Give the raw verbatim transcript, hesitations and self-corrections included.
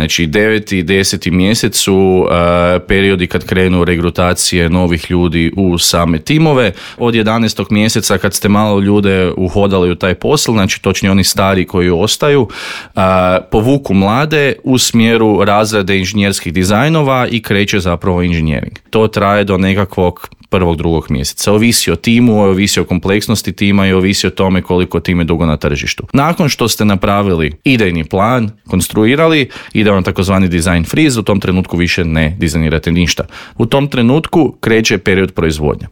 Znači deveti i deseti mjesec su uh, periodi kad krenu regrutacije novih ljudi u same timove. Od jedanaestog mjeseca kad ste malo ljude uhodali u taj posao, znači točnije oni stari koji ostaju, uh, povuku mlade u smjeru razrade inženjerskih dizajnova i kreće zapravo inženjering. To traje do nekakvog prvog, drugog mjeseca. Ovisi o timu, ovisi o kompleksnosti tima i ovisi o tome koliko tim je dugo na tržištu. Nakon što ste napravili idejni plan, konstruirali, ide vam takozvani design freeze, u tom trenutku više ne dizajnirate ništa. U tom trenutku kreće period proizvodnje.